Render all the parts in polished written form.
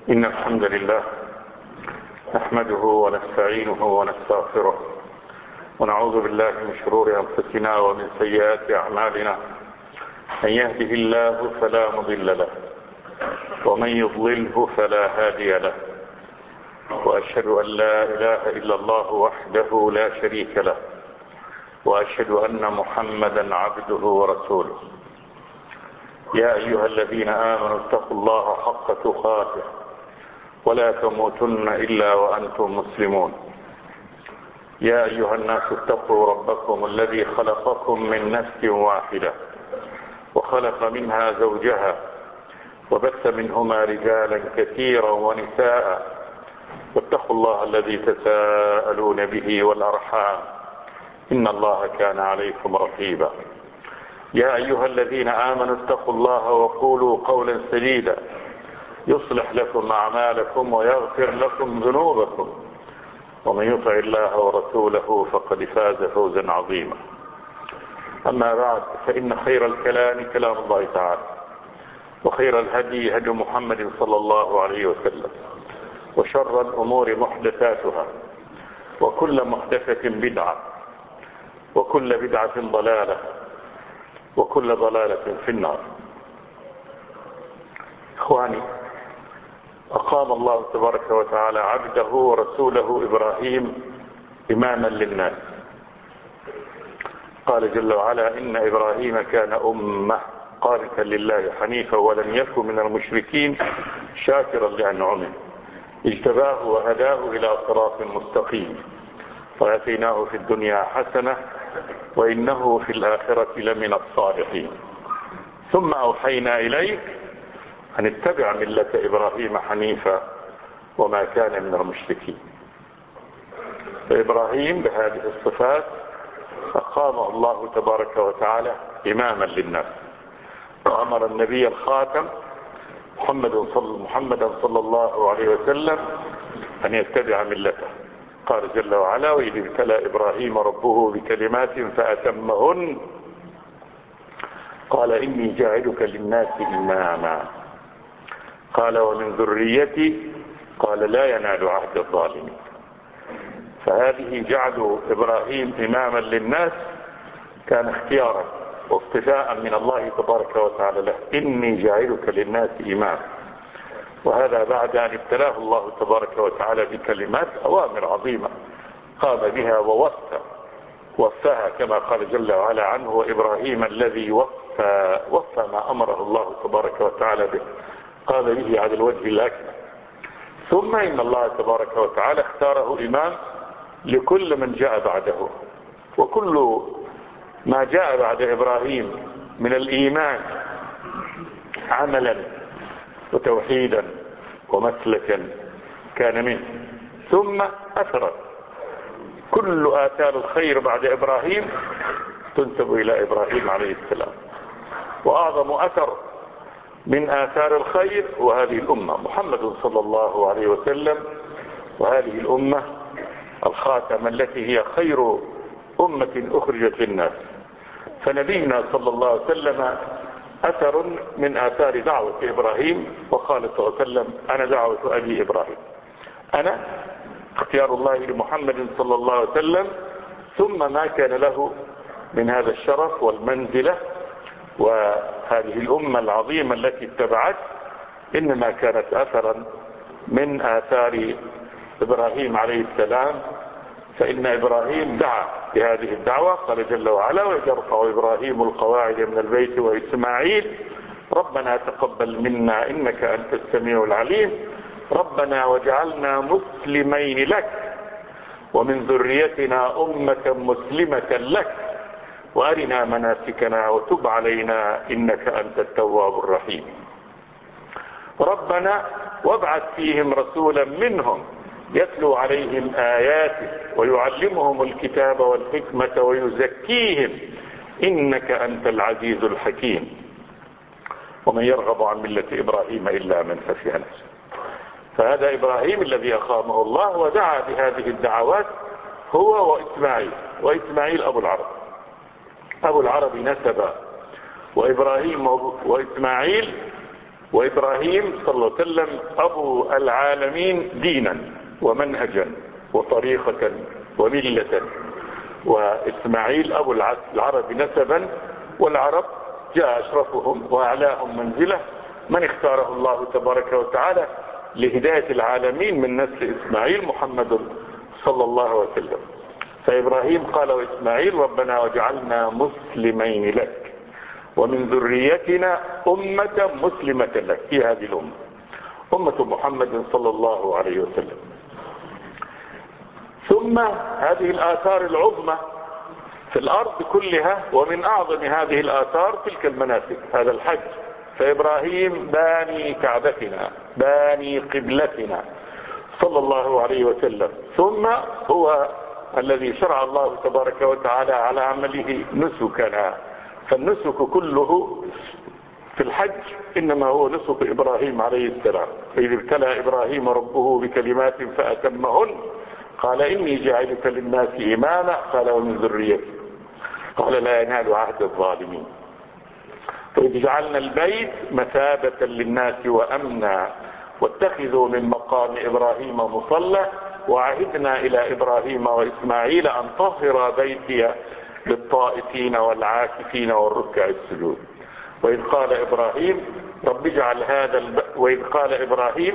إن الحمد لله نحمده ونستعينه ونستغفره ونعوذ بالله من شرور أنفسنا ومن سيئات أعمالنا. من يهده الله فلا مضل له ومن يضلله فلا هادي له، وأشهد أن لا إله إلا الله وحده لا شريك له، وأشهد أن محمدا عبده ورسوله. يا أيها الذين آمنوا اتقوا الله حق تقاته ولا تموتن إلا وأنتم مسلمون. يا أيها الناس اتقوا ربكم الذي خلقكم من نفس واحدة وخلق منها زوجها وبث منهما رجالا كثيرا ونساء، واتقوا الله الذي تساءلون به والأرحام إن الله كان عليكم رقيبا. يا أيها الذين آمنوا اتقوا الله وقولوا قولا سديدا يصلح لكم أعمالكم ويغفر لكم ذنوبكم، ومن يطع الله ورسوله فقد فاز فوزا عظيما. أما بعد، فإن خير الكلام كلام الله تعالى، وخير الهدي هدي محمد صلى الله عليه وسلم، وشر الأمور محدثاتها، وكل محدثة بدعة، وكل بدعة ضلالة، وكل ضلالة في النار. إخواني، أقام الله تبارك وتعالى عبده ورسوله إبراهيم إماما للناس. قال جل وعلا: إن إبراهيم كان أمة قانتا لله حنيفا ولم يكن من المشركين شاكرا لأنعمه اجتباه وهداه إلى صراط مستقيم وآتيناه في الدنيا حسنة وإنه في الآخرة لمن الصالحين. ثم أوحينا إليك أن اتبع ملة إبراهيم حنيفا وما كان من المشركين. فإبراهيم بهذه الصفات أقامه الله تبارك وتعالى إماما للناس، وأمر النبي الخاتم محمدا صلى الله عليه وسلم أن يتبع ملته. قال جل وعلا: وإذ ابتلى إبراهيم ربه بكلمات فأتمهن قال إني جاعلك للناس إماما قال ومن ذريتي قال لا ينال عهد الظالمين. فهذه جعل إبراهيم إماما للناس كان اختيارا واصطفاء من الله تبارك وتعالى له: إني جاعلك للناس إماما. وهذا بعد أن ابتلاه الله تبارك وتعالى بكلمات أوامر عظيمة قام بها ووفاها كما قال جل وعلا عنه: وإبراهيم الذي وفى ما أمره الله تبارك وتعالى به، قام به على الوجه الأكمل. ثم إن الله تبارك وتعالى اختاره إمام لكل من جاء بعده، وكل ما جاء بعد إبراهيم من الإيمان عملا وتوحيدا ومسلكا كان منه. ثم أثرت كل آثار الخير بعد إبراهيم تنسب إلى إبراهيم عليه السلام. وأعظم أثر من آثار الخير وهذه الأمة محمد صلى الله عليه وسلم، وهذه الأمة الخاتمة التي هي خير أمة أخرجت للناس. فنبينا صلى الله عليه وسلم أثر من آثار دعوة إبراهيم، وقال صلى الله عليه وسلم: أنا دعوة أبي إبراهيم. أنا اختيار الله لمحمد صلى الله عليه وسلم، ثم ما كان له من هذا الشرف والمنزلة وهذه الأمة العظيمة التي اتبعت إنما كانت أثرا من آثار إبراهيم عليه السلام. فإن إبراهيم دعا بهذه الدعوة. قال جل وعلا: وإذ يرفع إبراهيم القواعد من البيت وإسماعيل ربنا تقبل منا إنك أنت السميع العليم ربنا واجعلنا مسلمين لك ومن ذريتنا أمة مسلمة لك وأرنا مناسكنا وتب علينا إنك أنت التواب الرحيم. ربنا وابعث فيهم رسولا منهم يتلو عليهم آياتك ويعلمهم الكتاب والحكمة ويزكيهم إنك أنت العزيز الحكيم. ومن يرغب عن ملة إبراهيم إلا من سفه نفسه. فهذا إبراهيم الذي أقامه الله ودعا بهذه الدعوات هو وإسماعيل أبو العرب نسبا، وإبراهيم وإسماعيل وإبراهيم صلى الله عليه وسلم أبو العالمين دينا ومنهجا وطريقة وملة، وإسماعيل أبو العرب نسبا، والعرب جاء أشرفهم وأعلاهم منزلة من اختاره الله تبارك وتعالى لهداية العالمين من نسل إسماعيل محمد صلى الله عليه وسلم. فإبراهيم قال وإسماعيل ربنا واجعلنا مسلمين لك ومن ذريتنا أمة مسلمة لك، في هذه الأمة أمة محمد صلى الله عليه وسلم. ثم هذه الآثار العظمى في الأرض كلها، ومن أعظم هذه الآثار تلك المناسك، هذا الحج. فإبراهيم باني كعبتنا، باني قبلتنا صلى الله عليه وسلم، ثم هو الذي شرع الله تبارك وتعالى على عمله نسكنا. فالنسك كله في الحج إنما هو نسك إبراهيم عليه السلام. فإذ ابتلى إبراهيم ربه بكلمات فأتمهن قال إني جاعلك للناس إماما قال ومن ذريتي قال لا ينال عهد الظالمين. فإذ جعلنا البيت مثابة للناس وأمنا واتخذوا من مقام إبراهيم مصلى وعهدنا إلى إبراهيم وإسماعيل أن طهر بيتي للطائفين والعاكفين والركع السجود. وإذ قال إبراهيم رب اجعل وإذ قال إبراهيم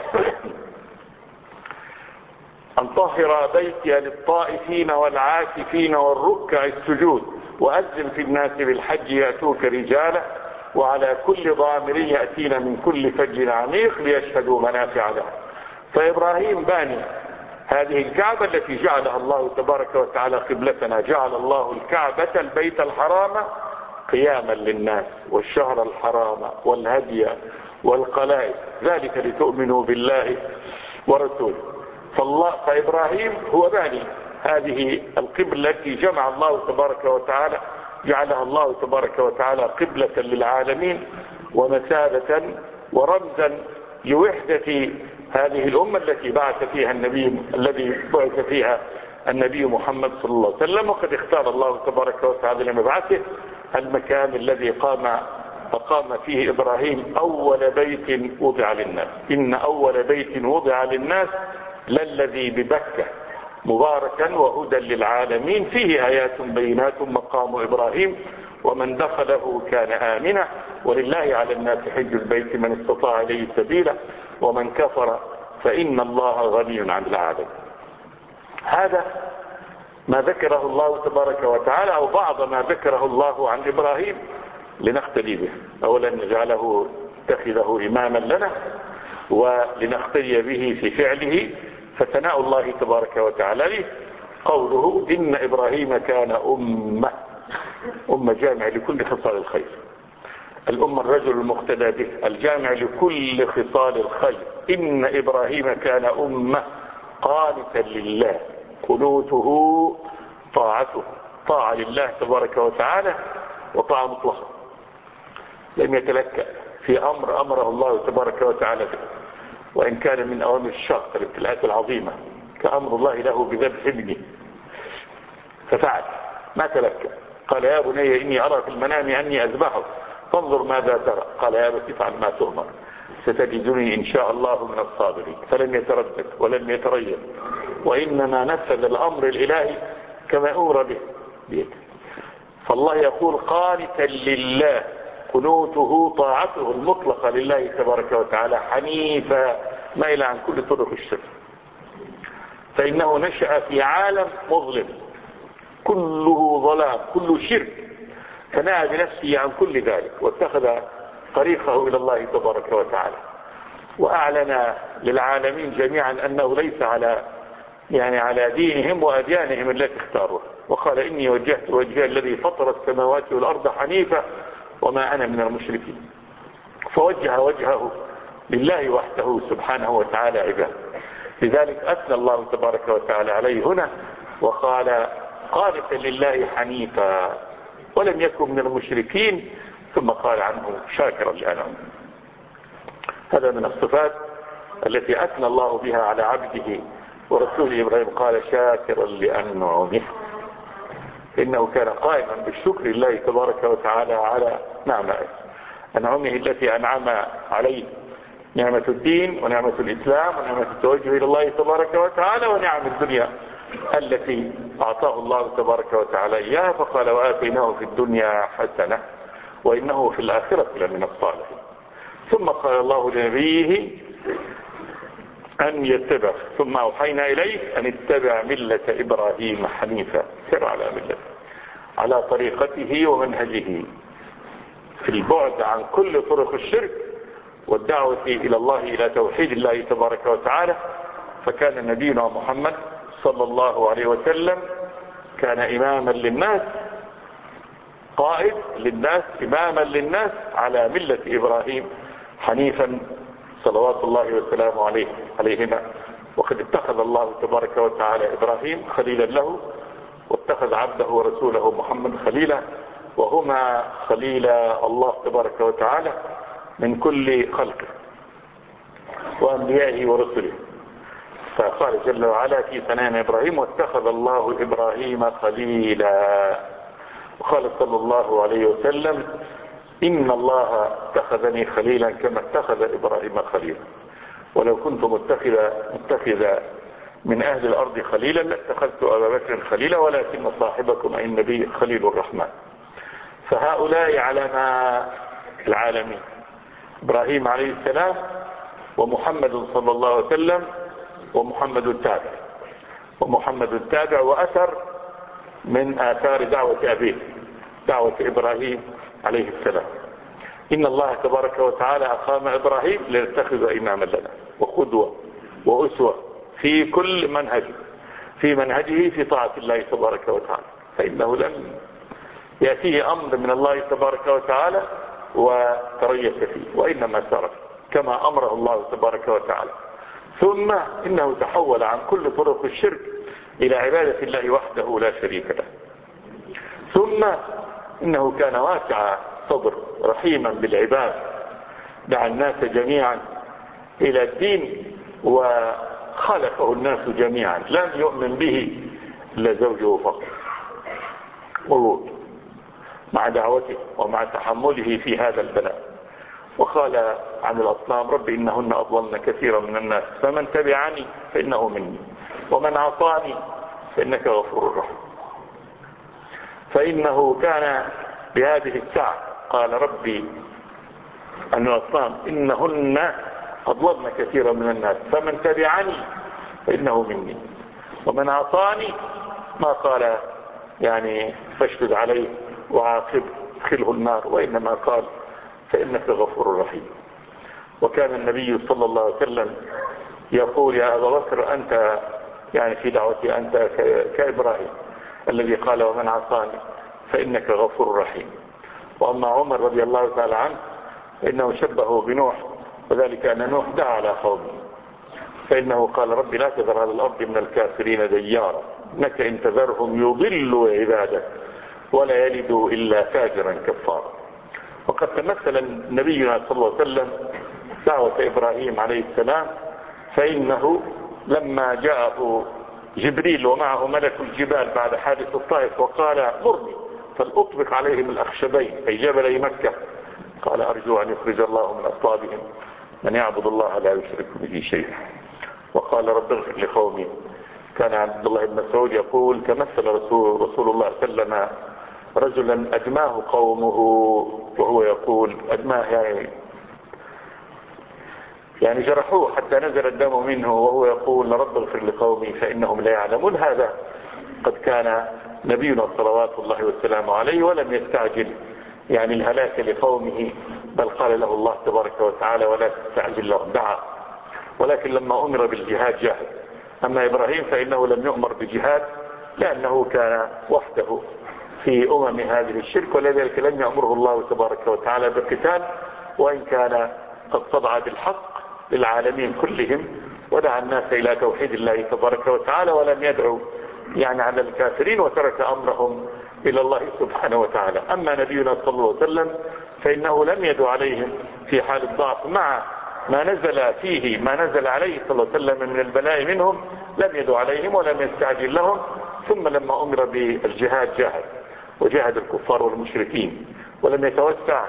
أن طهر بيتي للطائفين والعاكفين والركع السجود وأذن في الناس بالحج يأتوك رجالا وعلى كل ضامر يأتين من كل فج عميق ليشهدوا منافع لهم. فإبراهيم باني هذه الكعبة التي جعلها الله تبارك وتعالى قبلتنا. جعل الله الكعبة البيت الحرام قياما للناس والشهر الحرام والهدي والقلائد، ذلك لتؤمنوا بالله ورسوله. فإبراهيم هو باني هذه القبلة التي جمع الله تبارك وتعالى، جعلها الله تبارك وتعالى قبلة للعالمين ومثابة ورمزا لوحدة هذه الأمة التي بعث فيها الذي بعث فيها النبي محمد صلى الله عليه وسلم. وقد اختار الله تبارك وتعالى لمبعثه المكان الذي أقام فيه إبراهيم أول بيت وضع للناس. إن أول بيت وضع للناس للذي ببكة مباركا وهدى للعالمين فيه آيات بينات مقام إبراهيم ومن دخله كان آمنا ولله على الناس حج البيت من استطاع إليه سبيلا ومن كفر فإن الله غني عن العالمين. هذا ما ذكره الله تبارك وتعالى أو بعض ما ذكره الله عن إبراهيم لنقتدي به. أولا نجعله اتخذه إماما لنا ولنقتدي به في فعله. فثناء الله تبارك وتعالى له قوله إن إبراهيم كان أمة جامع لكل خصال الخير. الأمة الرجل المقتدى به الجامع لكل خصال الخير. إن إبراهيم كان أمة قانتا لله قنوته طاعته، طاعة لله تبارك وتعالى وطاعة مطلقة، لم يتلكأ في أمر أمره الله تبارك وتعالى به، وإن كان من أوامر الشق الابتلاءات العظيمة كأمر الله له بذبح ابنه ففعل ما تلكأ. قال يا بني إني أرى في المنام أني أذبحه فانظر ماذا ترى قال يا أبت افعل ما تؤمر ستجدني إن شاء الله من الصابرين. فلم يتردد ولم يتريث وإنما نفذ الأمر الإلهي كما أمر به. فالله يقول قانتا لله قنوته طاعته المطلقة لله تبارك وتعالى حنيفا مائلا عن كل طرق الشرك. فإنه نشأ في عالم مظلم كله ظلام كله شرك، فنأى بنفسه عن كل ذلك واتخذ طريقه إلى الله تبارك وتعالى وأعلن للعالمين جميعا أنه ليس على دينهم وأديانهم التي اختاروها. وقال إني وجهت وجهي الذي فطر السماوات والأرض حنيفا وما أنا من المشركين. فوجه وجهه لله وحده سبحانه وتعالى عباده. لذلك أثنى الله تبارك وتعالى عليه هنا وقال قانتا لله حنيفا ولم يكن من المشركين، ثم قال عنه شاكرا لأنعمه. هذا من الصفات التي أثنى الله بها على عبده ورسوله إبراهيم. قال شاكرا لأنعمه إنه كان قائما بالشكر لله تبارك وتعالى على نعمه. أنعمه التي أنعم عليه، نعمة الدين ونعمة الإسلام ونعمة التوجه إلى الله تبارك وتعالى ونعم الدنيا التي أعطاه الله تبارك وتعالى إياها، فقال وآتيناه في الدنيا حسنة وإنه في الآخرة لمن الصالحين. ثم قال الله لنبيه أن يتبع، ثم أوحينا إليك أن اتبع ملة إبراهيم حنيفا، سر على ملته، على طريقته ومنهجه في البعد عن كل طرق الشرك والدعوة إلى الله، إلى توحيد الله تبارك وتعالى. فكان نبينا محمد صلى الله عليه وسلم كان إماما للناس، قائد للناس، إماما للناس على ملة إبراهيم حنيفا صلوات الله وسلامه عليهما. وقد اتخذ الله تبارك وتعالى إبراهيم خليلا له، واتخذ عبده ورسوله محمد خليلا، وهما خليلا الله تبارك وتعالى من كل خلقه وأنبيائه ورسله. فقال جل وعلا في ثناء إبراهيم واتخذ الله إبراهيم خليلا. وقال صلى الله عليه وسلم إن الله اتخذني خليلا كما اتخذ إبراهيم خليلا، ولو كنت متخذا من أهل الأرض خليلا لاتخذت أبا بكر خليلا ولكن صاحبكم أي النبي خليل الرحمن. فهؤلاء علماء العالمين، إبراهيم عليه السلام ومحمد صلى الله عليه وسلم ومحمد التابع وأثر من آثار دعوة أبيه، دعوة إبراهيم عليه السلام. إن الله تبارك وتعالى أقام إبراهيم ليتخذ إماما لنا وقدوة وأسوة في كل منهجه، في منهجه في طاعة الله تبارك وتعالى. فإنه لم يأتيه أمر من الله تبارك وتعالى وتريث فيه، وإنما سار كما أمره الله تبارك وتعالى. ثم إنه تحول عن كل طرق الشرك إلى عبادة الله وحده لا شريك له. ثم إنه كان واسع صدر رحيما بالعباد، دعا الناس جميعا إلى الدين وخلقه الناس جميعا، لم يؤمن به إلا زوجه فقط. مع دعوته ومع تحمله في هذا البلاء. وقال عن الأصنام رب إنهن أضللن كثيرا من الناس فمن تبعني فإنه مني ومن عصاني فإنك غفور رحيم. فإنه كان بهذه الساعة قال ربي أن الأصنام إنهن أضللن كثيرا من الناس فمن تبعني فإنه مني ومن عصاني ما قال يعني فاشدد عليه وعاقب ادخله النار، وإنما قال فإنك غفور رحيم. وكان النبي صلى الله عليه وسلم يقول يا أبا بكر أنت يعني في دعوتي أنت كإبراهيم الذي قال ومن عصاني فإنك غفور رحيم. وأما عمر رضي الله تعالى عنه فإنه شبهه بنوح، وذلك أن نوح دعا على قومه فإنه قال ربي لا تذر على الأرض من الكافرين ديارا إنك إن تذرهم يضلوا عبادك ولا يلدوا إلا فاجرا كفارا. وقد تمثل نبينا صلى الله عليه وسلم دعوة إبراهيم عليه السلام، فإنه لما جاءه جبريل ومعه ملك الجبال بعد حادث الطائف وقال مرني فلأطبق عليهم الأخشبين أي جبلي مكة، قال أرجو أن يخرج الله من أصلابهم من يعبد الله لا يشرك به شيئا. وقال رب اغفر لقومي. كان عبد الله بن مسعود يقول تمثل رسول الله صلى الله عليه وسلم رجلا أدماه قومه، وهو يقول أدماه يعني جرحوه حتى نزل الدم منه، وهو يقول رب اغفر لقومي فإنهم لا يعلمون. هذا قد كان نبينا صلوات الله والسلام عليه ولم يستعجل يعني الهلاك لقومه، بل قال له الله تبارك وتعالى ولا تستعجل لهم دعا، ولكن لما أمر بالجهاد جاهد. أما إبراهيم فإنه لم يؤمر بجهاد لأنه كان وحده في هذه الشرك، ولذلك لم يأمره الله تبارك وتعالى بالقتال، وإن كان قد صدع بالحق للعالمين كلهم ودعا الناس إلى توحيد الله تبارك وتعالى، ولم يدعو يعني على الكافرين وترك أمرهم إلى الله سبحانه وتعالى. أما نبينا صلى الله عليه وسلم فإنه لم يدعو عليهم في حال الضعف، مع ما نزل فيه ما نزل عليه صلى الله عليه وسلم من البلاء منهم لم يدعو عليهم ولم يستعجل لهم. ثم لما أمر بالجهاد جاهد وجاهد الكفار والمشركين، ولم يتوسع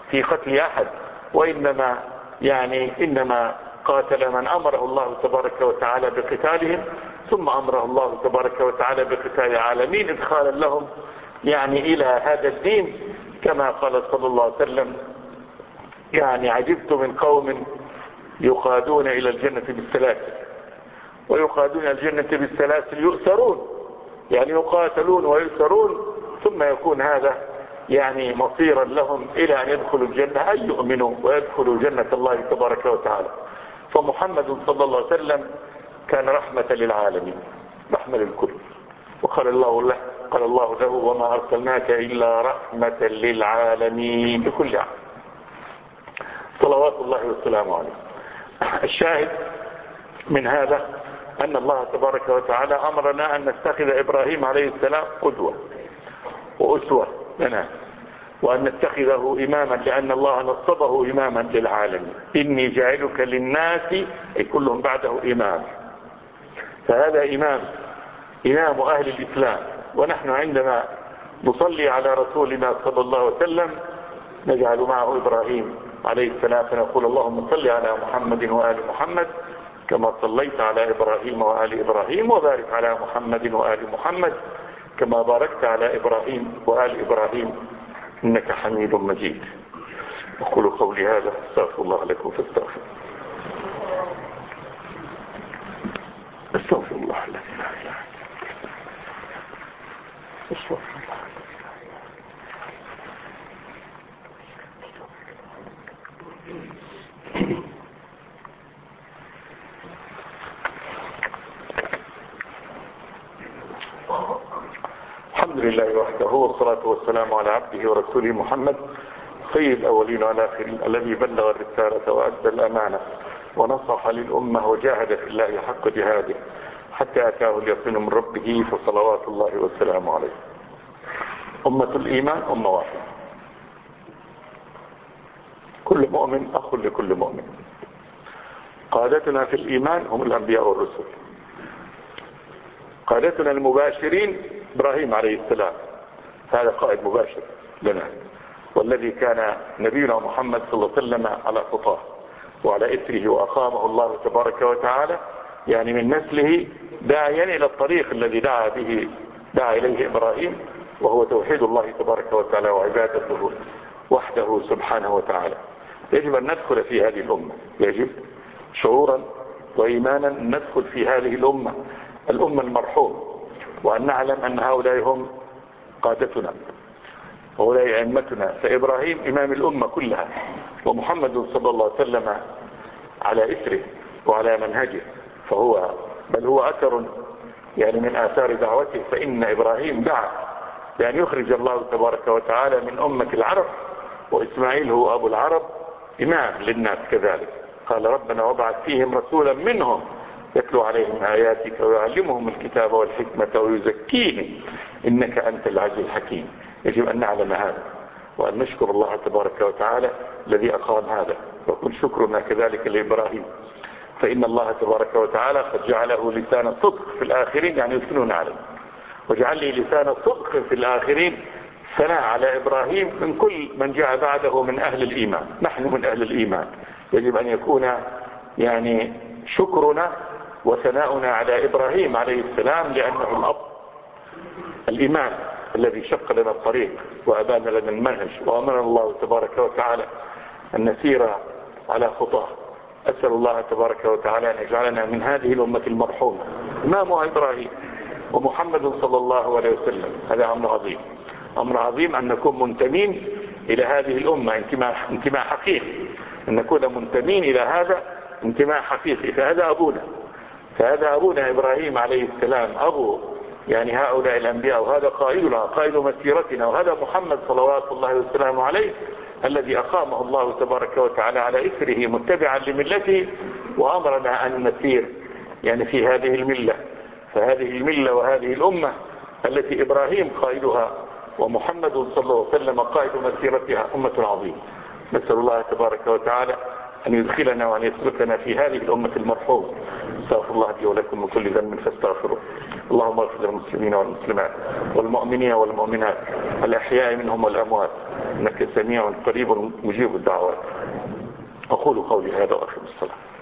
في قتل أحد، وإنما إنما قاتل من أمره الله تبارك وتعالى بقتالهم، ثم أمره الله تبارك وتعالى بقتال العالمين إدخالا لهم إلى هذا الدين، كما قال صلى الله عليه وسلم: عجبت من قوم يقادون إلى الجنة بالسلاسل، ويقادون إلى الجنة بالسلاسل يؤسرون، يقاتلون ويؤسرون، ثم يكون هذا مصيرا لهم إلى أن يدخلوا الجنة، أن يؤمنوا ويدخلوا جنة الله تبارك وتعالى. فمحمد صلى الله عليه وسلم كان رحمة للعالمين، رحمة للكل، وقال الله له: وما أرسلناك إلا رحمة للعالمين بكل عام، صلوات الله والسلام عليه. الشاهد من هذا أن الله تبارك وتعالى أمرنا أن نتخذ إبراهيم عليه السلام قدوة وأسوة لنا، وأن نتخذه إماما، لأن الله نصبه إماما للعالمين: إني جاعلك للناس، أي كلهم بعده إمام. فهذا إمام أهل الإسلام. ونحن عندما نصلي على رسولنا صلى الله عليه وسلم نجعل معه إبراهيم عليه السلام، فنقول: اللهم صل على محمد وآل محمد كما صليت على إبراهيم وآل إبراهيم، وبارك على محمد وآل محمد كما باركت على إبراهيم وآل إبراهيم إنك حميد مجيد. أقول قولي هذا، استغفر الله لكم فاستغفر. استغفر الله الذي لا إله إلا هو. استغفر الله. الحمد لله وحده، والصلاة والسلام على عبده ورسوله محمد سيد الأولين والآخرين، الذي بلغ الرسالة وأدى الأمانة ونصح للأمة وجاهد في الله حق جهاده حتى أتاه اليقين من ربه، فصلوات الله والسلام عليه. أمة الإيمان أمة واحدة، كل مؤمن أخ لكل مؤمن. قادتنا في الإيمان هم الأنبياء والرسل. قادتنا المباشرين إبراهيم عليه السلام، هذا قائد مباشر لنا، والذي كان نبينا محمد صلى الله عليه وسلم على خطاه وعلى إثره، وأقامه الله تبارك وتعالى من نسله داعيا إلى الطريق الذي دعا إليه إبراهيم، وهو توحيد الله تبارك وتعالى وعبادته وحده سبحانه وتعالى. يجب أن ندخل في هذه الأمة، يجب شعورا وإيمانا ندخل في هذه الأمة المرحوم، وأن نعلم أن هؤلاء هم قادتنا، هؤلاء أئمتنا. فإبراهيم إمام الأمة كلها، ومحمد صلى الله عليه وسلم على إثره وعلى منهجه، بل هو أثر من آثار دعوته. فإن إبراهيم دعا بأن يخرج الله تبارك وتعالى من أمة العرب، وإسماعيل هو أبو العرب إمام للناس كذلك. قال: ربنا وابعث فيهم رسولا منهم يتلو عليهم آياتك ويعلمهم الكتاب والحكمة ويزكيهم إنك أنت العزيز الحكيم. يجب أن نعلم هذا، وأن نشكر الله تبارك وتعالى الذي أقام هذا، وكن شكرنا كذلك لإبراهيم، فإن الله تبارك وتعالى قد جعله لسان صدق في الآخرين، يثنون عليه. وجعل لي لسان صدق في الآخرين ثناء على إبراهيم من كل من جاء بعده من أهل الإيمان. نحن من أهل الإيمان، يجب أن يكون شكرنا وثناؤنا على إبراهيم عليه السلام، لأنه الأب الإمام الذي شق لنا الطريق وأبان لنا المنهج، وأمرنا الله تبارك وتعالى أن نسير على خطاه. أسأل الله تبارك وتعالى أن يجعلنا من هذه الأمة المرحومة، إمامها إبراهيم ومحمد صلى الله عليه وسلم. هذا أمر عظيم أن نكون منتمين إلى هذه الأمة انتماء حقيقي، أن نكون منتمين إلى هذا انتماء حقيقي. فهذا أبونا إبراهيم عليه السلام، أبو هؤلاء الأنبياء، وهذا قائدنا، قائد مسيرتنا، وهذا محمد صلوات الله والسلام عليه الذي أقامه الله تبارك وتعالى على إثره متبعا لملته، وأمرنا أن نسير في هذه الملة. فهذه الملة وهذه الأمة التي إبراهيم قائدها ومحمد صلى الله عليه وسلم قائد مسيرتها أمة عظيمة. نسأل الله تبارك وتعالى أن يدخلنا وأن يسلكنا في هذه الأمة المرحومة. استغفر الله لي ولكم من كل ذنب فاستغفروه. اللهم اغفر للمسلمين والمسلمات والمؤمنين والمؤمنات الأحياء منهم والأموات، إنك سميع قريب مجيب الدعوات. أقول قولي هذا وأقم الصلاة.